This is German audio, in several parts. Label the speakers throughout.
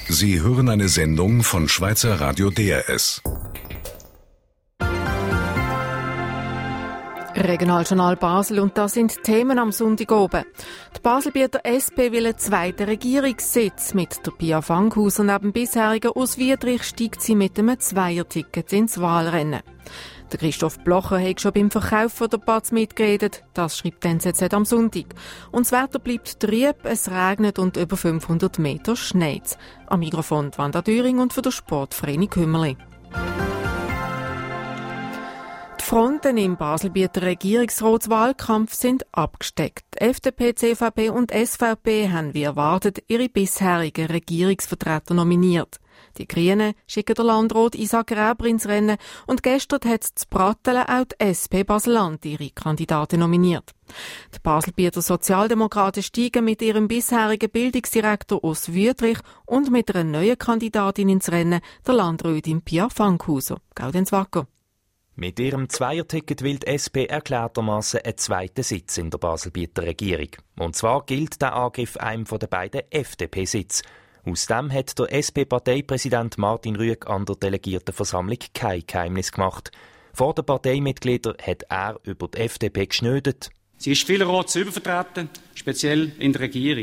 Speaker 1: Sie hören eine Sendung von Schweizer Radio DRS.
Speaker 2: Regionaljournal Basel, und das sind die Themen am Sonntag oben. Die Baselbieter SP will einen zweiten Regierungssitz. Mit der Pia Fankhauser neben bisheriger Urs Wiedrich steigt sie mit einem Zweierticket ins Wahlrennen. Der Christoph Blocher hat schon beim Verkauf von der Paz mitgeredet. Das schreibt die NZZ am Sonntag. Und das Wetter bleibt trüb, es regnet und über 500 Meter schneit. Am Mikrofon Wanda Düring und für den Sport Vreni Kümmerli. Die Fronten im Baselbieter Regierungsratswahlkampf sind abgesteckt. FDP, CVP und SVP haben wie erwartet ihre bisherigen Regierungsvertreter nominiert. Die Grünen schicken der Landrat Isaac Graber ins Rennen und gestern hat zu Brattelen auch die SP Basel-Land ihre Kandidaten nominiert. Die Baselbieter Sozialdemokraten steigen mit ihrem bisherigen Bildungsdirektor Urs Wiedrich und mit einer neuen Kandidatin ins Rennen, der Landrätin Pia Fankhauser. Gaudenz Wacker.
Speaker 3: Mit ihrem Zweierticket will die SP erklärtermassen einen zweiten Sitz in der Baselbieter Regierung. Und zwar gilt der Angriff einem der beiden FDP-Sitze. Aus dem hat der SP-Parteipräsident Martin Rüegg an der Delegiertenversammlung kein Geheimnis gemacht. Vor den Parteimitgliedern hat er über die FDP geschnödet.
Speaker 4: Sie ist vielerorts übervertreten, speziell in der Regierung.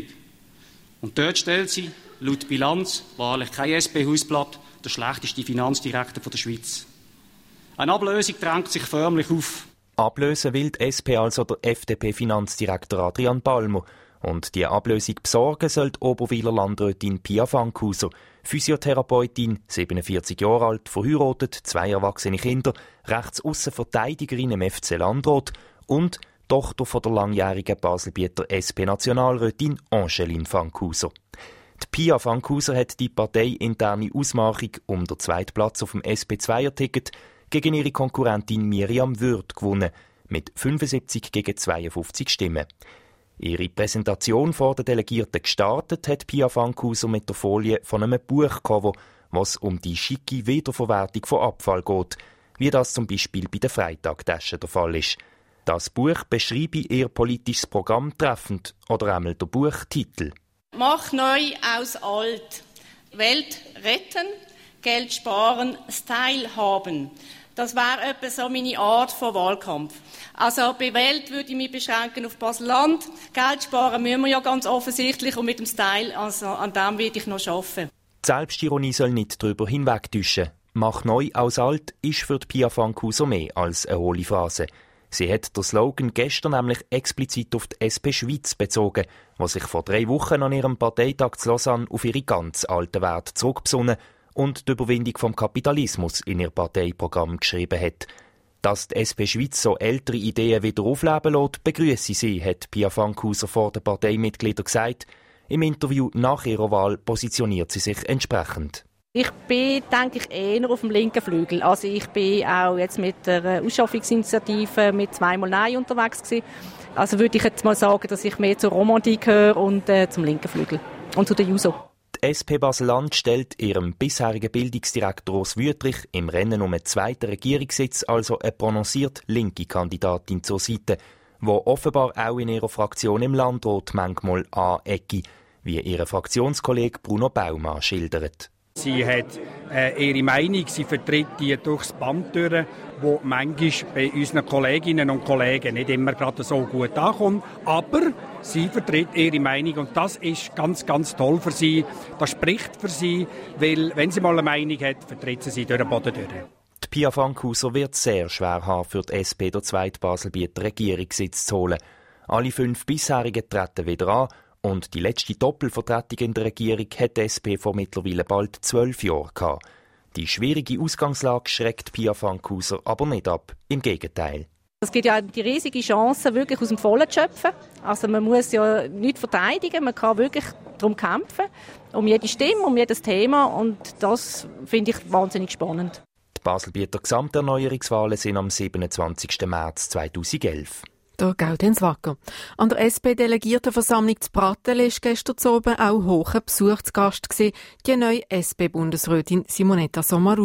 Speaker 4: Und dort stellt sie, laut Bilanz, wahrlich kein SP-Hausblatt, der schlechteste Finanzdirektor der Schweiz. Eine Ablösung drängt sich förmlich auf.
Speaker 3: Ablösen will die SP also der FDP-Finanzdirektor Adrian Balmer. Und die Ablösung besorgen soll die Oberwiler Landrätin Pia Fankhauser, Physiotherapeutin, 47 Jahre alt, verheiratet, 2 erwachsene Kinder, Rechtsaussen-Verteidigerin im FC Landrat und Tochter von der langjährigen Baselbieter SP-Nationalrätin Angeline Fankhauser. Die Pia Fankhauser hat die parteiinterne Ausmachung um den zweiten Platz auf dem SP-2er-Ticket gegen ihre Konkurrentin Miriam Würth gewonnen, mit 75 gegen 52 Stimmen. Ihre Präsentation vor den Delegierten gestartet hat Pia Fankhauser mit der Folie von einem Buchcover, was um die schicke Wiederverwertung von Abfall geht, wie das zum Beispiel bei den Freitagtaschen der Fall ist. Das Buch beschreibe ihr politisches Programm treffend oder einmal der Buchtitel.
Speaker 5: Mach neu aus alt. Welt retten, Geld sparen, Style haben. Das wäre etwa so meine Art von Wahlkampf. Also bei Welt würde ich mich beschränken auf Basel-Land. Geld sparen müssen wir ja ganz offensichtlich und mit dem Style, also an dem werde ich noch arbeiten.
Speaker 3: Die Selbstironie soll nicht darüber hinwegtäuschen. «Mach neu aus alt» ist für die Pia Fankhauser mehr als eine hohle Phrase. Sie hat den Slogan gestern nämlich explizit auf die SP Schweiz bezogen, was sich vor 3 Wochen an ihrem Parteitag zu Lausanne auf ihre ganz alten Werte zurückbesonnen und die Überwindung vom Kapitalismus in ihr Parteiprogramm geschrieben hat. Dass die SP Schweiz so ältere Ideen wieder aufleben lässt, begrüsse sie, hat Pia Fankhauser vor den Parteimitgliedern gesagt. Im Interview nach ihrer Wahl positioniert sie sich entsprechend.
Speaker 6: Ich bin, denke ich, eher auf dem linken Flügel. Also ich bin auch jetzt mit der Ausschaffungsinitiative mit 2x Nein unterwegs gewesen. Also würde ich jetzt mal sagen, dass ich mehr zur Romantik gehöre und zum linken Flügel und zu der JUSO.
Speaker 3: Die SP Basel-Land stellt ihrem bisherigen Bildungsdirektor Urs Wiedrich im Rennen um einen zweiten Regierungssitz also eine prononciert linke Kandidatin zur Seite, die offenbar auch in ihrer Fraktion im Landrat manchmal anecke, wie ihr Fraktionskollege Bruno Baumann schildert.
Speaker 7: Sie hat ihre Meinung, sie vertritt die durchs Band durch, wo manchmal bei unseren Kolleginnen und Kollegen nicht immer gerade so gut ankommt. Aber sie vertritt ihre Meinung und das ist ganz, ganz toll für sie. Das spricht für sie, weil wenn sie mal eine Meinung hat, vertritt sie durch den Boden durch.
Speaker 3: Die Pia Fankhauser wird sehr schwer haben, für die SP den zweiten Baselbieter Regierungssitz zu holen. Alle 5 bisherigen treten wieder an. Und die letzte Doppelvertretung in der Regierung hat die SP vor mittlerweile bald 12 Jahren gehabt. Die schwierige Ausgangslage schreckt Pia Fankhauser aber nicht ab. Im Gegenteil.
Speaker 6: Es gibt ja die riesige Chance, wirklich aus dem Vollen zu schöpfen. Also man muss ja nichts verteidigen, man kann wirklich darum kämpfen, um jede Stimme, um jedes Thema. Und das finde ich wahnsinnig spannend.
Speaker 3: Die Baselbieter Gesamterneuerungswahlen sind am 27. März 2011.
Speaker 2: Der Gaudenz Wacker. An der SP-Delegiertenversammlung zu Brattelen war gestern oben auch hoher Besuch zu Gast gewesen, die neue SP-Bundesrätin Simonetta Sommaruga.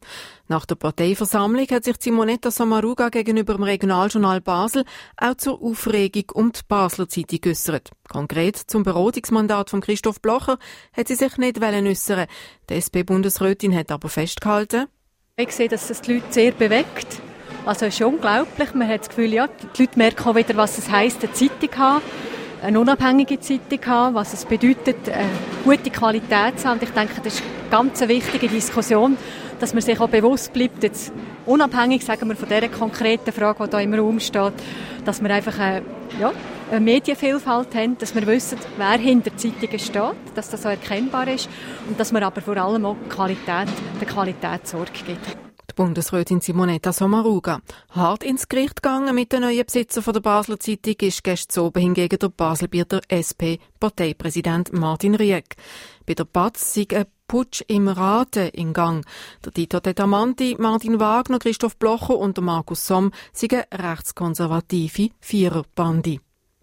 Speaker 2: Nach der Parteiversammlung hat sich Simonetta Sommaruga gegenüber dem Regionaljournal Basel auch zur Aufregung um die Basler Zeitung geäussert. Konkret zum Beratungsmandat von Christoph Blocher hat sie sich nicht äußern. Die SP-Bundesrätin hat aber festgehalten:
Speaker 8: Ich sehe, dass das die Leute sehr bewegt. Also es ist unglaublich. Man hat das Gefühl, ja, die Leute merken auch wieder, was es heisst, eine Zeitung zu haben, eine unabhängige Zeitung zu haben, was es bedeutet, eine gute Qualität zu haben. Ich denke, das ist eine ganz wichtige Diskussion, dass man sich auch bewusst bleibt, jetzt unabhängig, sagen wir, von dieser konkreten Frage, die da im Raum steht, dass wir einfach eine Medienvielfalt haben, dass wir wissen, wer hinter Zeitungen steht, dass das so erkennbar ist und dass man aber vor allem auch der Qualität Sorge gibt.
Speaker 2: Die Bundesrätin Simonetta Sommaruga. Hart ins Gericht gegangen mit den neuen Besitzer von der Basler Zeitung ist gestern oben hingegen der Baselbieter SP-Parteipräsident Martin Rieck. Bei der BAZ sei ein Putsch im Rate in Gang. Der Tito Tetamanti, Martin Wagner, Christoph Blocher und Markus Somm sind rechtskonservative Viererbande.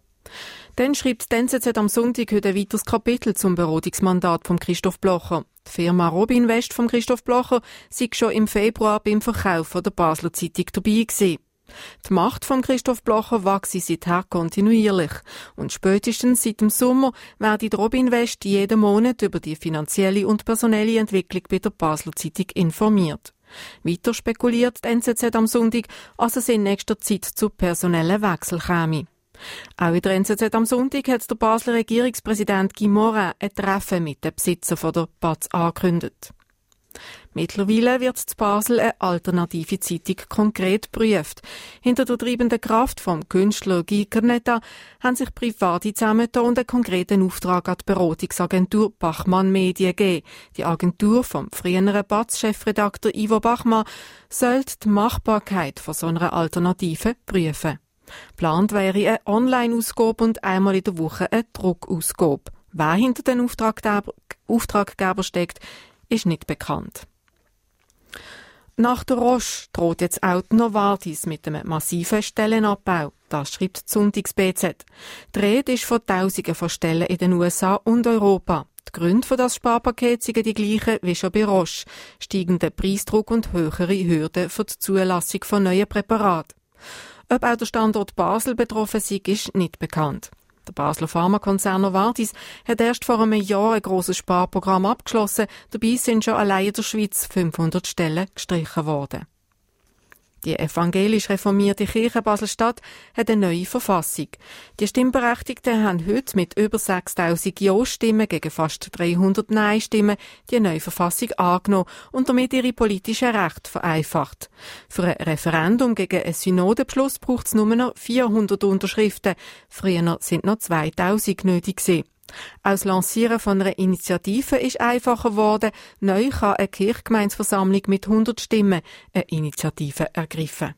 Speaker 2: Dann schreibt die NZZ am Sonntag heute ein weiteres Kapitel zum Beratungsmandat von Christoph Blocher. Die Firma Robinvest von Christoph Blocher sei schon im Februar beim Verkauf der Basler Zeitung dabei gewesen. Die Macht von Christoph Blocher wachse seither kontinuierlich. Und spätestens seit dem Sommer werde die Robinvest jeden Monat über die finanzielle und personelle Entwicklung bei der Basler Zeitung informiert. Weiter spekuliert die NZZ am Sonntag, dass es in nächster Zeit zu personellen Wechsel käme. Auch in der NZZ am Sonntag hat der Basler Regierungspräsident Guy Morin ein Treffen mit den Besitzern von der BAZ angekündigt. Mittlerweile wird in Basel eine alternative Zeitung konkret geprüft. Hinter der treibenden Kraft vom Künstler Guy Kernetta haben sich Private zusammengetan und einen konkreten Auftrag an die Beratungsagentur Bachmann Medien gegeben. Die Agentur vom früheren BAZ-Chefredakteur Ivo Bachmann soll die Machbarkeit von so einer Alternative prüfen. Geplant wäre eine Online-Ausgabe und einmal in der Woche eine Druckausgabe. Wer hinter den Auftraggeber steckt, ist nicht bekannt. Nach der Roche droht jetzt auch die Novartis mit einem massiven Stellenabbau. Das schreibt die Sonntags-BZ. Die Rede ist von Tausenden von Stellen in den USA und Europa. Die Gründe für das Sparpaket sind die gleichen wie schon bei Roche: steigender Preisdruck und höhere Hürden für die Zulassung von neuen Präparaten. Ob auch der Standort Basel betroffen sei, ist nicht bekannt. Der Basler Pharmakonzern Novartis hat erst vor einem Jahr ein grosses Sparprogramm abgeschlossen. Dabei sind schon allein in der Schweiz 500 Stellen gestrichen worden. Die evangelisch reformierte Kirche Basel-Stadt hat eine neue Verfassung. Die Stimmberechtigten haben heute mit über 6'000 Ja-Stimmen gegen fast 300 Nein-Stimmen die neue Verfassung angenommen und damit ihre politischen Rechte vereinfacht. Für ein Referendum gegen einen Synodenbeschluss braucht es nur noch 400 Unterschriften. Früher sind noch 2000 nötig gewesen. Auch das Lancieren von einer Initiative ist einfacher geworden. Neu kann eine Kirchgemeindeversammlung mit 100 Stimmen eine Initiative ergreifen.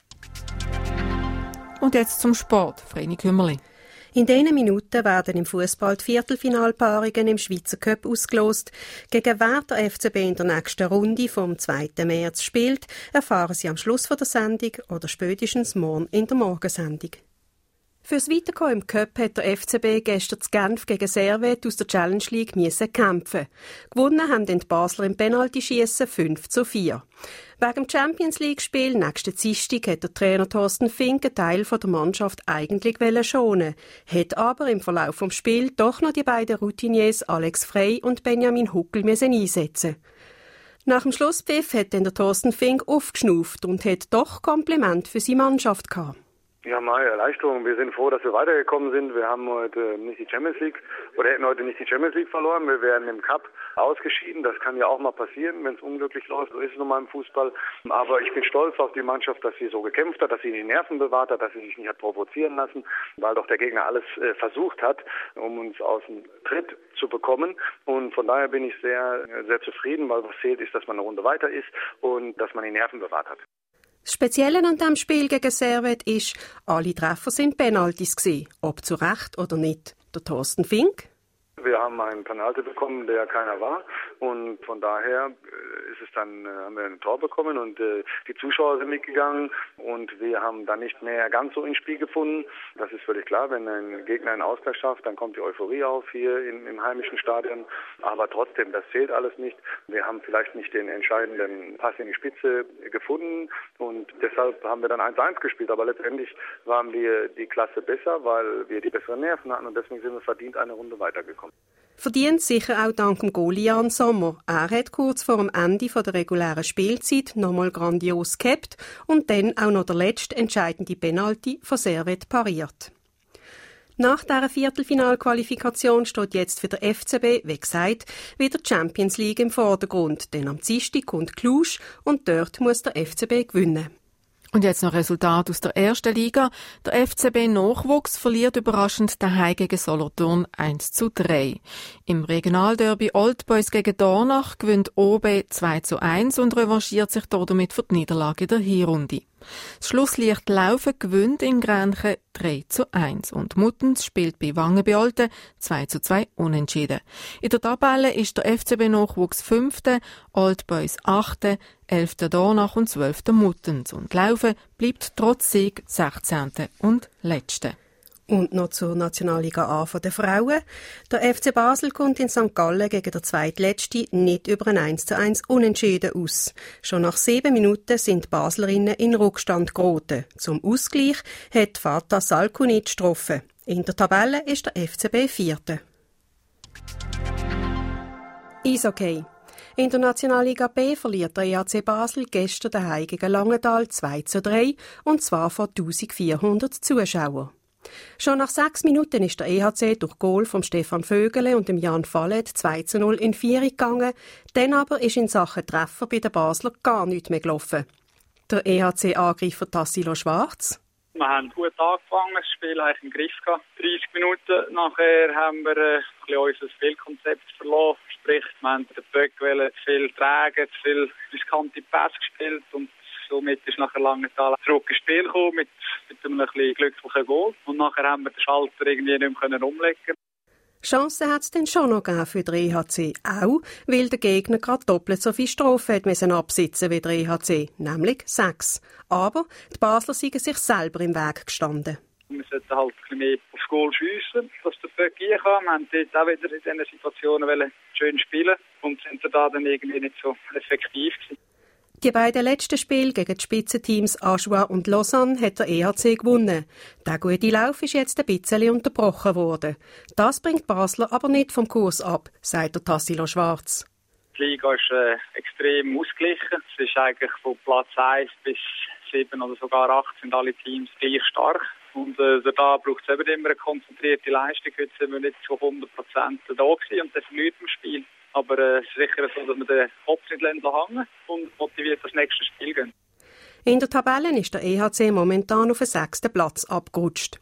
Speaker 2: Und jetzt zum Sport. Vreni Kümmerli.
Speaker 9: In diesen Minuten werden im Fußball die Viertelfinalpaarungen im Schweizer Cup ausgelost. Gegen wer der FCB in der nächsten Runde vom 2. März spielt, erfahren Sie am Schluss der Sendung oder spätestens morgen in der Morgensendung. Fürs Weiterkommen im Cup hat der FCB gestern zu Genf gegen Servette aus der Challenge League kämpfen. Gewonnen haben die Basler im Penaltyschiessen 5:4. Wegen dem Champions League-Spiel nächsten Dienstag hat der Trainer Thorsten Fink einen Teil der Mannschaft eigentlich schonen, hat aber im Verlauf des Spiels doch noch die beiden Routiniers Alex Frey und Benjamin Huckel einsetzen. Nach dem Schlusspfiff hat dann der Thorsten Fink aufgeschnauft und hat doch Kompliment für seine Mannschaft gehabt.
Speaker 10: Ja, meine Erleichterung. Wir sind froh, dass wir weitergekommen sind. Wir haben heute nicht die Champions League oder hätten heute nicht die Champions League verloren. Wir wären im Cup ausgeschieden. Das kann ja auch mal passieren, wenn es unglücklich läuft. So ist es nun mal im Fußball. Aber ich bin stolz auf die Mannschaft, dass sie so gekämpft hat, dass sie die Nerven bewahrt hat, dass sie sich nicht hat provozieren lassen, weil doch der Gegner alles versucht hat, um uns aus dem Tritt zu bekommen. Und von daher bin ich sehr, sehr zufrieden, weil was zählt ist, dass man eine Runde weiter ist und dass man die Nerven bewahrt hat.
Speaker 9: Das Spezielle an diesem Spiel gegen Servette ist, alle Treffer sind Penaltys gewesen, ob zu Recht oder nicht. Der Thorsten Fink?
Speaker 10: Wir Wir haben einen Penalty bekommen, der keiner war. Und von daher haben wir ein Tor bekommen und die Zuschauer sind mitgegangen und wir haben dann nicht mehr ganz so ins Spiel gefunden. Das ist völlig klar, wenn ein Gegner einen Ausgleich schafft, dann kommt die Euphorie auf hier im heimischen Stadion. Aber trotzdem, das zählt alles nicht. Wir haben vielleicht nicht den entscheidenden Pass in die Spitze gefunden und deshalb haben wir dann 1-1 gespielt. Aber letztendlich waren wir die Klasse besser, weil wir die besseren Nerven hatten und deswegen sind wir verdient eine Runde weitergekommen.
Speaker 9: Verdient sicher auch dank dem Goalie Jan Sommer. Er hat kurz vor dem Ende der regulären Spielzeit nochmal grandios gehabt und dann auch noch der letzte entscheidende Penalty von Servet pariert. Nach dieser Viertelfinalqualifikation steht jetzt für der FCB, wie gesagt, wieder die Champions League im Vordergrund. Denn am Dienstag kommt Cluj und dort muss der FCB gewinnen.
Speaker 2: Und jetzt noch Resultat aus der ersten Liga. Der FCB Nachwuchs verliert überraschend daheim gegen Solothurn 1:3. Im Regionalderby Old Boys gegen Dornach gewinnt OB 2:1 und revanchiert sich damit für die Niederlage in der Hinrunde. Das Schlusslicht Laufen gewinnt in Grenchen 3:1 und Muttens spielt bei Wangen bei Olten 2:2 unentschieden. In der Tabelle ist der FCB Nachwuchs 5., Old Boys 8., 11. Dornach und 12. Muttens und Laufen bleibt trotz Sieg 16. und letzte.
Speaker 9: Und noch zur Nationalliga A von den Frauen. Der FC Basel kommt in St. Gallen gegen den Zweitletzten nicht über ein 1:1 Unentschieden aus. Schon nach 7 Minuten sind die Baslerinnen in Rückstand geraten. Zum Ausgleich hat Fatah Salkunic getroffen. In der Tabelle ist der FCB 4. Eishockey. In der Nationalliga B verliert der EHC Basel gestern daheim gegen Langenthal 2:3 und zwar vor 1400 Zuschauern. Schon nach 6 Minuten ist der EHC durch Goal von Stefan Vögele und dem Jan Fallet 2:0 in Führung gegangen. Dann aber ist in Sachen Treffer bei den Basler gar nichts mehr gelaufen. Der EHC-Angreifer Tassilo Schwarz.
Speaker 11: Wir haben gut angefangen, das Spiel eigentlich im Griff gehabt. 30 Minuten nachher haben wir unser Spielkonzept verloren. Sprich, wir haben den Böck zu viel tragen, zu viel riskante Pässe gespielt und somit ist nachher Langenthal zurück ins Spiel gekommen mit einem ein bisschen glücklichen Goal. Und nachher haben wir den Schalter irgendwie nicht mehr umlegen.
Speaker 9: Chancen hat es dann schon noch gegeben für den EHC, auch weil der Gegner gerade doppelt so viel Strafen hat absitzen wie der EHC, nämlich 6. Aber die Basler sind sich selber im Weg gestanden.
Speaker 11: Wir sollten halt ein bisschen mehr aufs Goal schiessen, dass der Böck gehen kann. Wir haben dort auch wieder in diesen Situationen schön spielen und sind da dann irgendwie nicht so effektiv gewesen.
Speaker 9: Die beiden letzten Spiele gegen die Spitzenteams Aschua und Lausanne hat der EHC gewonnen. Der gute Lauf ist jetzt ein bisschen unterbrochen worden. Das bringt Basler aber nicht vom Kurs ab, sagt der Tassilo Schwarz.
Speaker 11: Die Liga ist extrem ausgeglichen. Es ist eigentlich von Platz 1 bis 7 oder sogar 8 sind alle Teams gleich stark. Und da braucht es eben immer eine konzentrierte Leistung. Heute sind wir nicht zu 100% da gewesen und das verliert im Spiel. Aber es ist sicher so, dass wir den Kopf nicht hängen und motiviert das nächste Spiel gehen.
Speaker 9: In der Tabelle ist der EHC momentan auf den 6. Platz abgerutscht.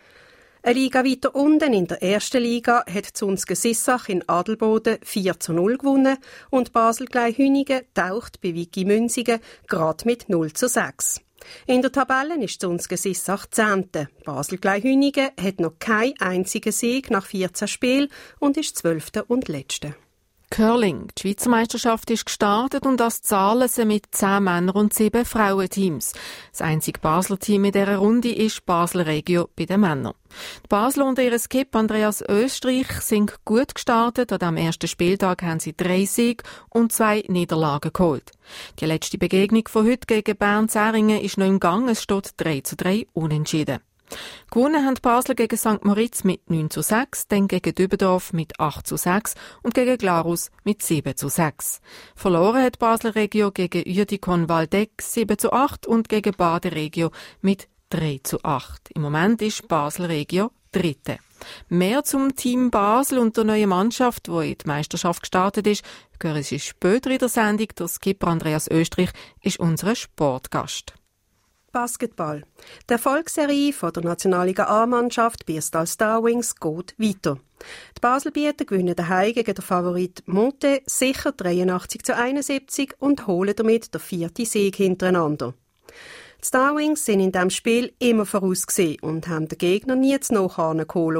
Speaker 9: Eine Liga weiter unten, in der ersten Liga, hat Zunske Sissach in Adelboden 4:0 gewonnen und Basel-Glei-Hünigen taucht bei Wiki Münzigen gerade mit 0:6. In der Tabelle ist Zunske Sissach 10. Basel-Glei-Hünigen hat noch keinen einzigen Sieg nach 14 Spielen und ist 12. und letzte.
Speaker 2: Curling. Die Schweizer Meisterschaft ist gestartet und das zahlen sie mit 10 Männer- und 7 Frauenteams. Das einzige Basler Team in dieser Runde ist Basel Regio bei den Männern. Die Basler und ihr Skip Andreas Österreich sind gut gestartet. An diesem ersten Spieltag haben sie 3 Siege und 2 Niederlagen geholt. Die letzte Begegnung von heute gegen Bern-Zähringen ist noch im Gang. Es steht 3:3 unentschieden. Gewonnen haben die Basler gegen St. Moritz mit 9:6, dann gegen Dübendorf mit 8:6 und gegen Glarus mit 7:6. Verloren hat Basler Regio gegen Uerdikon Waldeck 7:8 und gegen Bade Regio mit 3:8. Im Moment ist Basel Regio Dritte. Mehr zum Team Basel und der neuen Mannschaft, die in die Meisterschaft gestartet ist, hören Sie später in der Sendung. Der Skipper Andreas Österreich ist unser Sportgast.
Speaker 9: Basketball. Die Erfolgsserie von der Nationalliga A-Mannschaft Birstal Starwings geht weiter. Die Baselbieter gewinnen daheim gegen den Favorit Monte sicher 83:71 und holen damit den 4. Sieg hintereinander. Die Starwings sind in diesem Spiel immer vorausgesehen und haben den Gegner nie zu nahe geholt.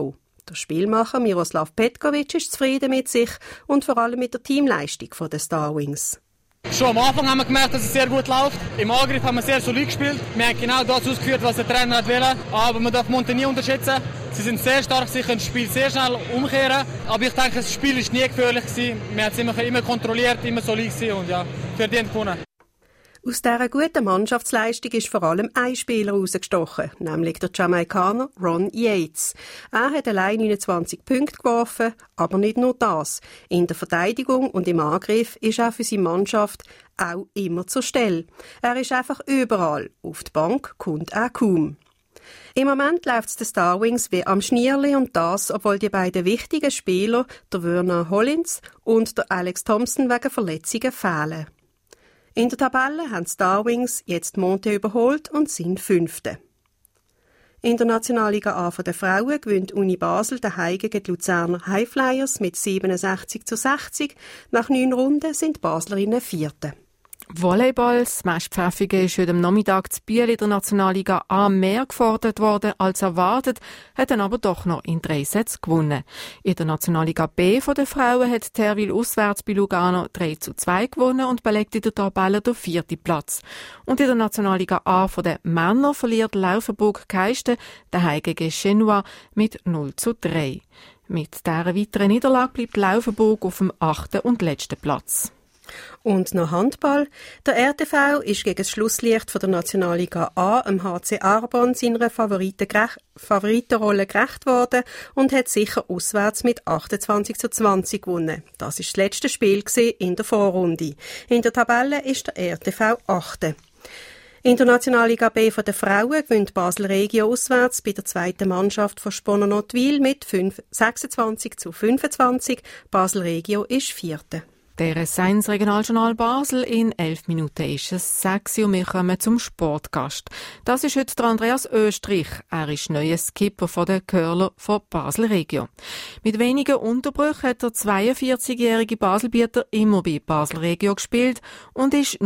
Speaker 9: Der Spielmacher Miroslav Petkovic ist zufrieden mit sich und vor allem mit der Teamleistung der Starwings.
Speaker 12: Schon am Anfang haben wir gemerkt, dass es sehr gut läuft. Im Angriff haben wir sehr solid gespielt. Wir haben genau das ausgeführt, was der Trainer wollte. Aber man darf Monte nie unterschätzen. Sie sind sehr stark, sie können das Spiel sehr schnell umkehren. Aber ich denke, das Spiel war nie gefährlich. Wir haben es immer kontrolliert, immer solid und ja, verdient gewonnen.
Speaker 9: Aus dieser guten Mannschaftsleistung ist vor allem ein Spieler herausgestochen, nämlich der Jamaikaner Ron Yates. Er hat allein 29 Punkte geworfen, aber nicht nur das. In der Verteidigung und im Angriff ist er für seine Mannschaft auch immer zur Stelle. Er ist einfach überall. Auf die Bank kommt er kaum. Im Moment läuft es den Starwings wie am Schnierli und das, obwohl die beiden wichtigen Spieler, der Werner Hollins und der Alex Thompson, wegen Verletzungen fehlen. In der Tabelle haben die Starwings jetzt Monte überholt und sind Fünfte. In der Nationalliga A der Frauen gewinnt Uni Basel daheim gegen die Luzerner Highflyers mit 67:60. Nach 9 Runden sind die Baslerinnen Vierte.
Speaker 2: Volleyball, das Matchpfeffige ist heute am Nachmittag zu Biel in der Nationalliga A mehr gefordert worden als erwartet, hat dann aber doch noch in 3 Sätzen gewonnen. In der Nationalliga B von den Frauen hat Terwil auswärts bei Lugano 3:2 gewonnen und belegt in der Tabelle den 4. Platz. Und in der Nationalliga A von den Männern verliert Laufenburg-Geisten daheim gegen Genua mit 0:3. Mit dieser weiteren Niederlage bleibt Laufenburg auf dem 8. und letzten Platz.
Speaker 9: Und noch Handball. Der RTV ist gegen das Schlusslicht von der Nationalliga A im HC Arbon seiner Favoritenrolle gerecht worden und hat sicher auswärts mit 28:20 gewonnen. Das ist das letzte Spiel in der Vorrunde. In der Tabelle ist der RTV 8. In der Nationalliga B von den Frauen gewinnt Basel Regio auswärts bei der zweiten Mannschaft von Sponner Nottwil mit 26:25. Basel Regio ist Vierte.
Speaker 2: Der RS1 Regionaljournal Basel. In 11 Minuten ist es 6 und wir kommen zum Sportgast. Das ist heute der Andreas Österreich. Er ist neuer Skipper von den Curler von Basel Regio. Mit wenigen Unterbrüchen hat der 42-jährige Baselbieter immer bei Basel Regio gespielt und ist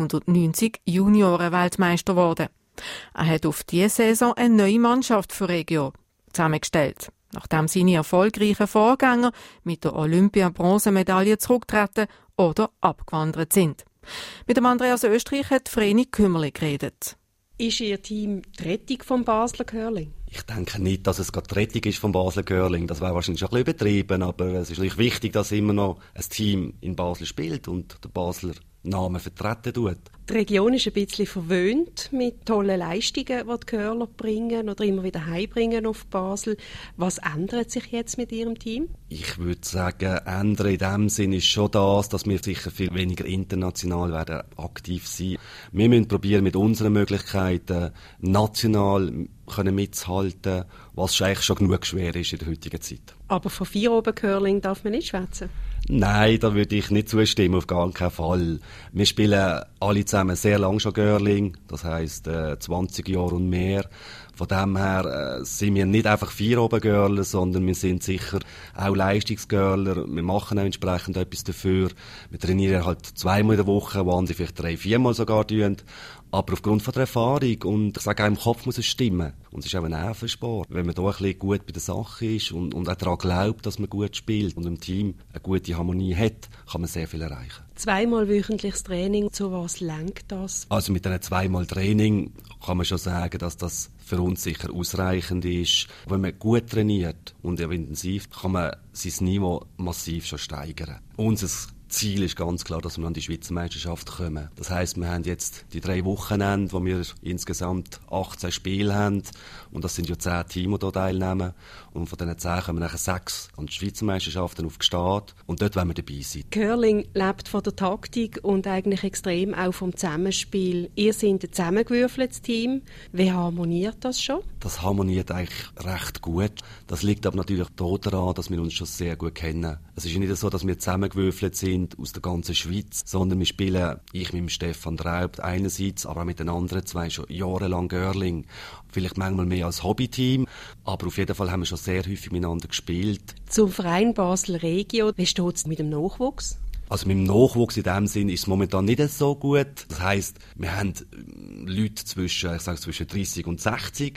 Speaker 2: 1990 Junioren-Weltmeister geworden. Er hat auf diese Saison eine neue Mannschaft für Regio zusammengestellt. Nachdem seine erfolgreichen Vorgänger mit der Olympia-Bronzemedaille zurücktreten oder abgewandert sind. Mit dem Andreas Österreich hat Vreni Kümmerli geredet.
Speaker 9: Ist Ihr Team die Rettung vom Basler Curling?
Speaker 13: Ich denke nicht, dass es gerade die Rettung ist vom Basler Curling. Das wäre wahrscheinlich schon ein bisschen übertrieben, aber es ist natürlich wichtig, dass immer noch ein Team in Basel spielt und der Basler Namen vertreten tut.
Speaker 9: Die Region ist ein bisschen verwöhnt mit tollen Leistungen, die die Curler bringen oder immer wieder heimbringen auf Basel. Was ändert sich jetzt mit Ihrem Team?
Speaker 13: Ich würde sagen, ändern in dem Sinn ist schon das, dass wir sicher viel weniger international werden aktiv sein. Wir müssen probieren, mit unseren Möglichkeiten national mitzuhalten, was eigentlich schon genug schwer ist in der heutigen Zeit.
Speaker 9: Aber von Vieroben-Curling darf man nicht schwätzen?
Speaker 13: Nein, da würde ich nicht zustimmen, auf gar keinen Fall. Wir spielen alle zusammen sehr lang schon Girling, das heisst 20 Jahre und mehr. Von dem her sind wir nicht einfach Vieroben-Girler, sondern wir sind sicher auch Leistungsgirler. Wir machen auch entsprechend etwas dafür. Wir trainieren halt 2-mal in der Woche, wo andere vielleicht 3-4-mal sogar tun. Aber aufgrund von der Erfahrung und ich sage auch, im Kopf muss es stimmen. Und es ist auch ein Nervensport. Wenn man da ein bisschen gut bei der Sache ist und auch daran glaubt, dass man gut spielt und im Team eine gute Harmonie hat, kann man sehr viel erreichen.
Speaker 9: 2-mal wöchentliches Training, zu was lenkt das?
Speaker 13: Also mit einem 2-mal Training kann man schon sagen, dass das für uns sicher ausreichend ist. Wenn man gut trainiert und intensiv, kann man sein Niveau massiv schon steigern. Unser Ziel ist ganz klar, dass wir an die Schweizer Meisterschaft kommen. Das heisst, wir haben jetzt die 3 Wochenende, wo wir insgesamt 18 Spiele haben. Und das sind ja 10 Teams, die hier teilnehmen. Und von diesen 10 kommen nachher 6 an die Schweizer Meisterschaften auf Gstaad. Und dort wollen wir dabei sein.
Speaker 9: Curling lebt von der Taktik und eigentlich extrem auch vom Zusammenspiel. Ihr seid ein zusammengewürfeltes Team. Wie harmoniert das schon?
Speaker 13: Das harmoniert eigentlich recht gut. Das liegt aber natürlich daran, dass wir uns schon sehr gut kennen. Es ist nicht so, dass wir zusammengewürfelt sind aus der ganzen Schweiz, sondern wir spielen, ich mit dem Stefan Draubt einerseits, aber auch mit den anderen 2 schon jahrelang Girling. Vielleicht manchmal mehr als Hobbyteam, aber auf jeden Fall haben wir schon sehr häufig miteinander gespielt.
Speaker 9: Zum Verein Basel Regio, wie steht es mit dem Nachwuchs?
Speaker 13: Also mit dem Nachwuchs in dem Sinn ist es momentan nicht so gut. Das heisst, wir haben Leute zwischen 30 und 60,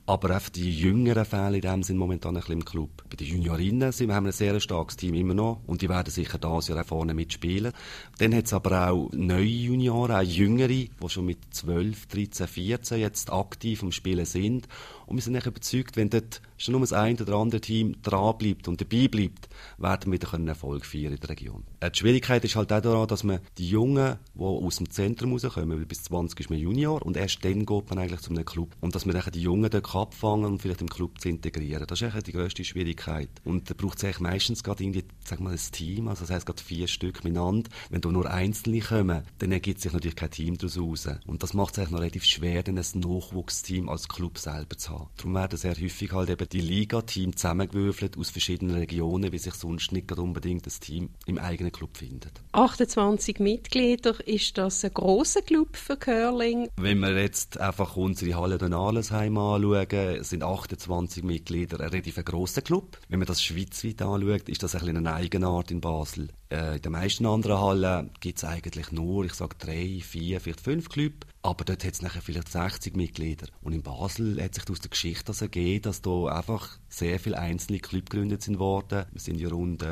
Speaker 13: aber einfach die Jüngeren fehlen in dem Sinn momentan ein bisschen im Club. Bei den Juniorinnen haben wir ein sehr starkes Team immer noch und die werden sicher dieses Jahr auch vorne mitspielen. Dann hat es aber auch neue Junioren, auch Jüngere, die schon mit 12, 13, 14 jetzt aktiv am Spielen sind. Und wir sind echt überzeugt, wenn dort schon nur das eine oder andere Team dranbleibt und dabei bleibt, werden wir wieder Erfolg feiern in der Region. Die Schwierigkeit ist halt auch daran, dass man die Jungen, die aus dem Zentrum rauskommen, weil bis 20 ist man Junior und erst dann geht man eigentlich zu einem Club. Und dass man dann die Jungen dort abfangen und vielleicht im Club zu integrieren, das ist eigentlich die grösste Schwierigkeit. Und da braucht es eigentlich meistens gerade irgendwie, sag mal, ein Team, also das heisst gerade 4 Stück miteinander. Wenn da nur Einzelne kommen, dann ergibt sich natürlich kein Team daraus raus. Und das macht es eigentlich noch relativ schwer, dann ein Nachwuchsteam als Club selber zu haben. Darum werden sehr häufig halt eben die Liga-Team zusammengewürfelt aus verschiedenen Regionen, wie sich sonst nicht unbedingt das Team im eigenen Club findet.
Speaker 9: 28 Mitglieder, ist das ein grosser Club für Curling?
Speaker 13: Wenn wir jetzt einfach unsere Halle in Allesheim anschauen, sind 28 Mitglieder ein relativ grosser Club. Wenn man das schweizweit anschaut, ist das ein bisschen eine Eigenart in Basel. In den meisten anderen Hallen gibt es eigentlich nur, ich sage 3, 4, vielleicht 5 Clubs. Aber dort hat es nachher vielleicht 60 Mitglieder. Und in Basel hat sich aus der Geschichte das ergeben, dass da einfach sehr viele einzelne Clubs gegründet sind worden. Wir sind ja rund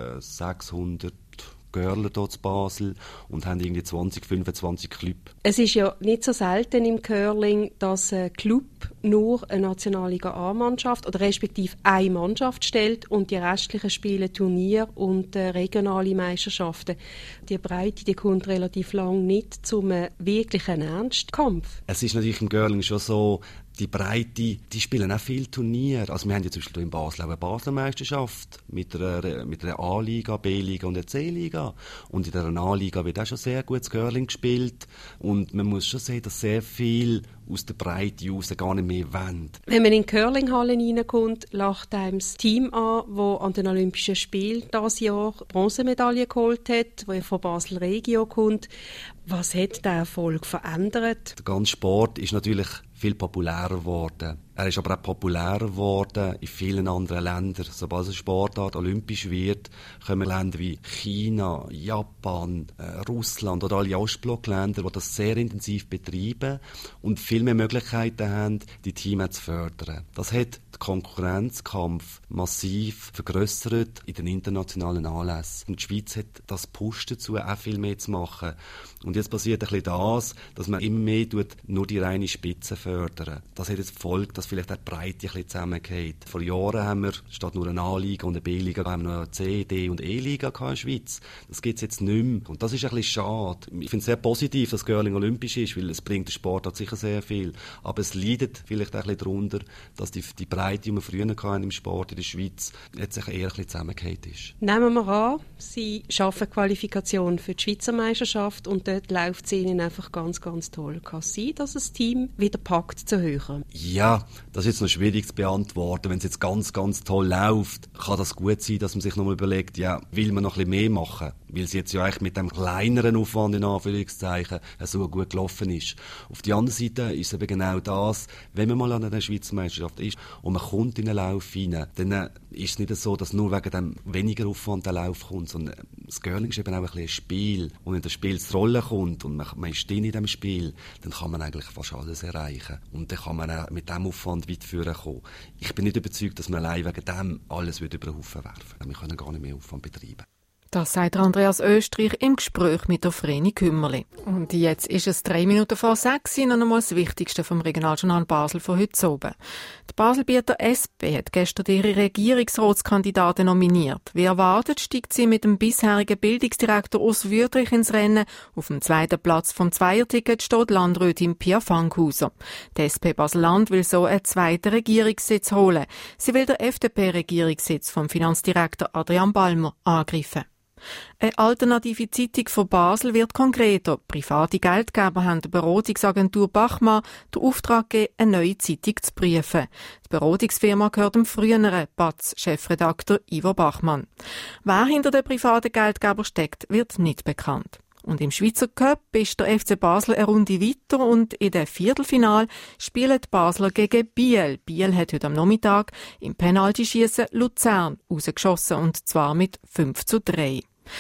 Speaker 13: 600 Girls hier in Basel und haben irgendwie 20, 25 Clubs.
Speaker 9: Es ist ja nicht so selten im Curling, dass ein Club nur eine Nationalliga A-Mannschaft oder respektive eine Mannschaft stellt und die restlichen spielen Turnier und regionale Meisterschaften. Die Breite, die kommt relativ lang nicht zum wirklichen Ernstkampf.
Speaker 13: Es ist natürlich im Curling schon so, die Breite, die spielen auch viele Turniere. Also wir haben ja zum Beispiel in Basel auch eine Basler Meisterschaft mit einer A-Liga, B-Liga und einer C-Liga. Und in der A-Liga wird auch schon sehr gutes Curling gespielt. Und man muss schon sehen, dass sehr viel aus der Breite raus gar nicht mehr wollen.
Speaker 9: Wenn man in Curlinghallen reinkommt, lacht einem das Team an, das an den Olympischen Spielen dieses Jahr Bronzemedaille geholt hat, das von Basel Regio kommt. Was hat der Erfolg verändert?
Speaker 13: Der ganze Sport ist natürlich viel populärer geworden. Er ist aber auch populärer geworden in vielen anderen Ländern. Sobald eine Sportart olympisch wird, kommen Länder wie China, Japan, Russland oder alle Ostblockländer, die das sehr intensiv betreiben und viel mehr Möglichkeiten haben, die Teams zu fördern. Das hat den Konkurrenzkampf massiv vergrössert in den internationalen Anlässen. Und die Schweiz hat das Push dazu, auch viel mehr zu machen. Und jetzt passiert ein bisschen das, dass man immer mehr nur die reine Spitze fördern. Das hat jetzt Folge, dass vielleicht auch die Breite ein bisschen zusammengeht. Vor Jahren haben wir statt nur eine A-Liga und eine B-Liga haben wir noch eine C-, D- und E-Liga in der Schweiz. Das gibt es jetzt nicht mehr. Und das ist ein bisschen schade. Ich finde es sehr positiv, dass Curling olympisch ist, weil es bringt der Sport sicher sehr viel. Aber es leidet vielleicht auch ein bisschen darunter, dass die Breite, die wir früher hatten im Sport in der Schweiz, jetzt eher ein bisschen zusammengeht ist.
Speaker 9: Nehmen wir an, Sie schaffen Qualifikation für die Schweizer Meisterschaft und dort läuft es Ihnen einfach ganz, ganz toll. Kann es sein, dass das Team wieder packt zu hören?
Speaker 13: Ja, das ist jetzt noch schwierig zu beantworten. Wenn es jetzt ganz, ganz toll läuft, kann das gut sein, dass man sich nochmal überlegt, ja, will man noch ein bisschen mehr machen? Weil es jetzt ja eigentlich mit dem kleineren Aufwand in Anführungszeichen so gut gelaufen ist. Auf der anderen Seite ist es eben genau das, wenn man mal an einer Schweizer Meisterschaft ist und man kommt in einen Lauf rein, dann ist es nicht so, dass nur wegen dem weniger Aufwand der Lauf kommt, sondern das Curling ist eben auch ein bisschen ein Spiel. Und wenn das Spiel zur Rolle kommt und man ist drin in diesem Spiel, dann kann man eigentlich fast alles erreichen. Und dann kann man auch mit diesem Aufwand weit führen kommen. Ich bin nicht überzeugt, dass man allein wegen dem alles über den Haufen werfen würde. Wir können gar nicht mehr Aufwand betreiben.
Speaker 2: Das sagt Andreas Österreich im Gespräch mit der Vreni Kümmerli. Und jetzt ist es 3 Minuten vor 6 Uhr, noch einmal das Wichtigste vom Regionaljournal Basel von heute oben. Die Baselbieter SP hat gestern ihre Regierungsratskandidaten nominiert. Wie erwartet steigt sie mit dem bisherigen Bildungsdirektor Urs Wüthrich ins Rennen. Auf dem 2. Platz vom Zweierticket steht Landrätin Pia Fankhauser. Die SP Basel-Land will so einen 2. Regierungssitz holen. Sie will den FDP-Regierungssitz vom Finanzdirektor Adrian Balmer angreifen. Eine alternative Zeitung von Basel wird konkreter. Private Geldgeber haben der Beratungsagentur Bachmann den Auftrag gegeben, eine neue Zeitung zu prüfen. Die Beratungsfirma gehört dem früheren BATS-Chefredakteur Ivo Bachmann. Wer hinter den privaten Geldgeber steckt, wird nicht bekannt. Und im Schweizer Cup ist der FC Basel eine Runde weiter und in der Viertelfinal spielen die Basler gegen Biel. Biel hat heute am Nachmittag im Penaltyschiessen Luzern rausgeschossen und zwar mit 5:3.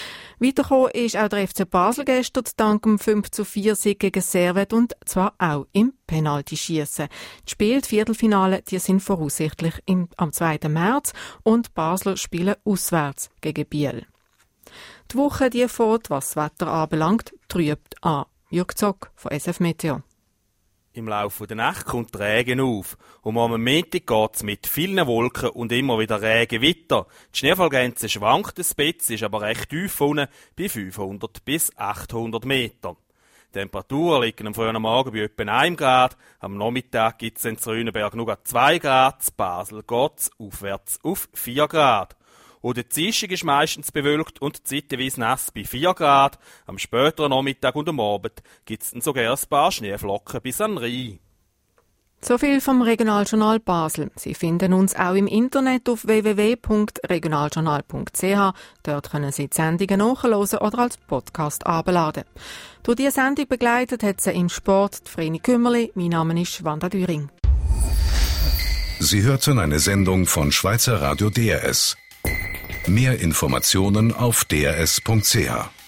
Speaker 2: Weitergekommen ist auch der FC Basel gestern dank dem 5:4 gegen Servette und zwar auch im Penaltyschiessen. Die Spiele, die Viertelfinale, die sind voraussichtlich am 2. März und Basler spielen auswärts gegen Biel. Die Woche, die fährt, was das Wetter anbelangt, trübt an. Jürg Zock von SF Meteo.
Speaker 14: Im Laufe der Nacht kommt Regen auf. Und am Montag geht es mit vielen Wolken und immer wieder Regen weiter. Die Schneefallgrenze schwankt ein bisschen, ist aber recht tief unten, bei 500 bis 800 Meter. Die Temperaturen liegen am frühen Morgen bei etwa 1 Grad. Am Nachmittag gibt es in Zrünenberg nur 2 Grad. In Basel geht es aufwärts auf 4 Grad. Und der Dienstag ist meistens bewölkt und zeitweise nass bei 4 Grad. Am späteren Nachmittag und am Abend gibt es sogar ein paar Schneeflocken bis an den Rhein.
Speaker 2: So viel vom Regionaljournal Basel. Sie finden uns auch im Internet auf www.regionaljournal.ch. Dort können Sie die Sendungen nachhören oder als Podcast abladen. Durch diese Sendung begleitet hat sie im Sport Vreni Kümmerli. Mein Name ist Wanda Düring.
Speaker 1: Sie hörten eine Sendung von Schweizer Radio DRS. Mehr Informationen auf drs.ch.